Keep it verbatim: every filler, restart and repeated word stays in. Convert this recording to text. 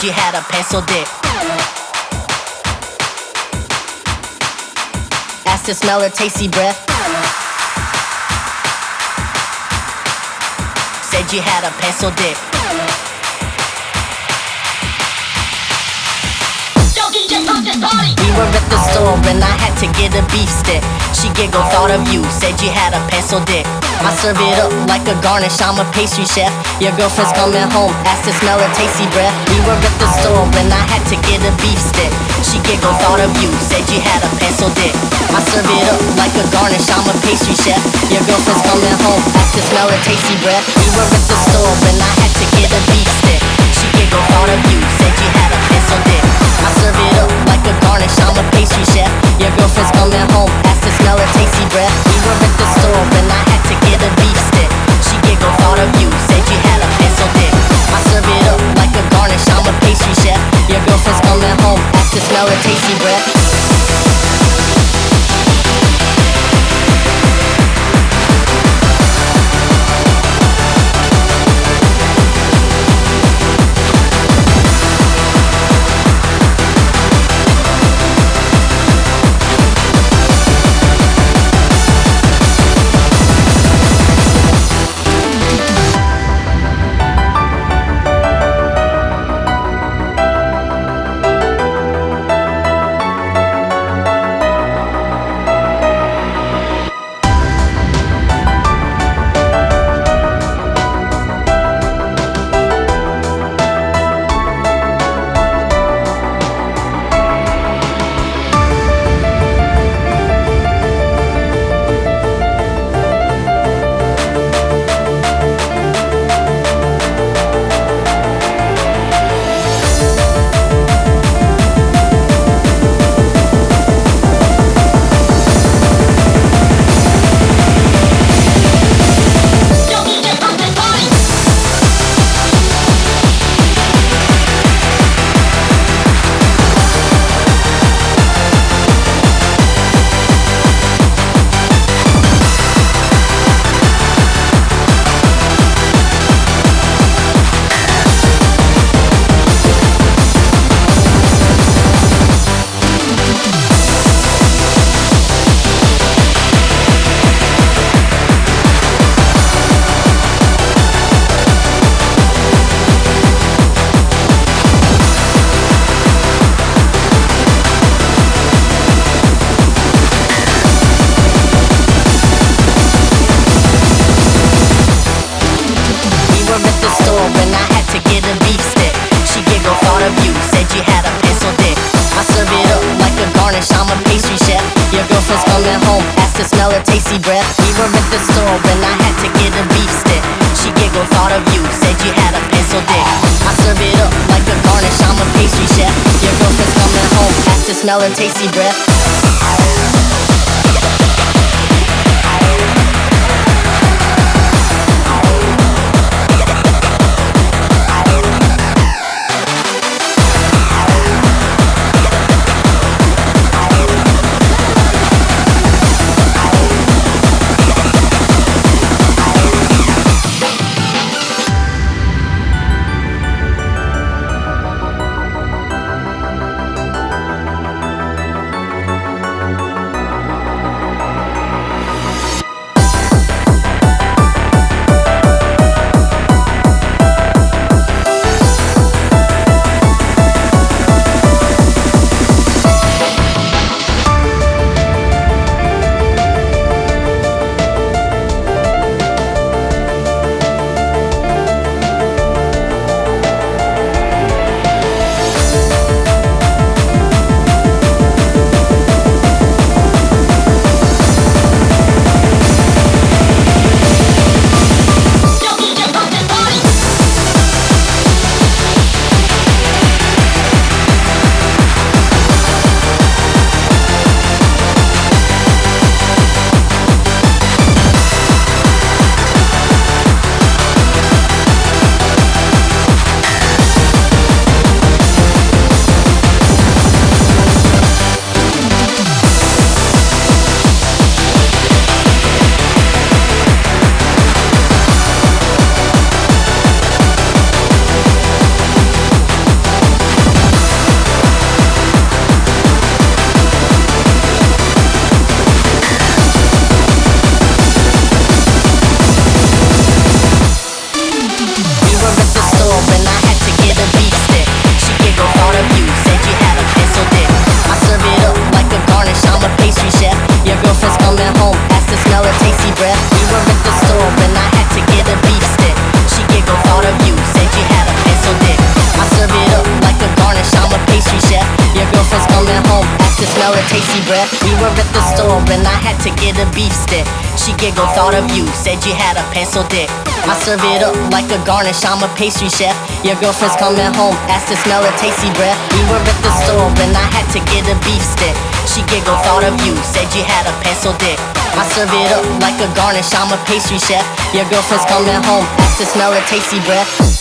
you had a pencil dick. Asked to smell her tasty breath. Said you had a pencil dick. We were at the store and I had to get a beef stick. She giggled, thought of you, said you had a pencil dick. I serve it up like a garnish, I'm a pastry chef. Your girlfriend's coming home, asked to smell her tasty breath. We were at the store and I had to get a beef stick. She giggled, thought of you, said you had a pencil dick. I serve it up like a garnish, I'm a pastry chef. Your girlfriend's coming home, asked to smell her tasty breath. We were at the store and I had to get a beef stick. She giggled, thought of you, said you had a pencil dick. I serve it up like a garnish, I'm a pastry chef. Your girlfriend's coming home, asked to smell her tasty breath. We were at the store and I had to get a beef stick. She giggled, thought of you, said you had a pencil dick. I serve it up like a garnish, I'm a pastry chef. Your girlfriend's coming home, asked to smell her tasty breath. Smell her tasty breath. tasty breath. We were at the store and I had to get a beef stick. She giggled, thought of you, said you had a pencil dick. I serve it up like a garnish, I'm a pastry chef. Your girlfriend's coming home, asked to smell a tasty breath. We were at the store and I had to get a beef stick. She giggled, thought of you, said you had a pencil dick. I serve it up like a garnish, I'm a pastry chef. Your girlfriend's coming home, asked to smell a tasty breath.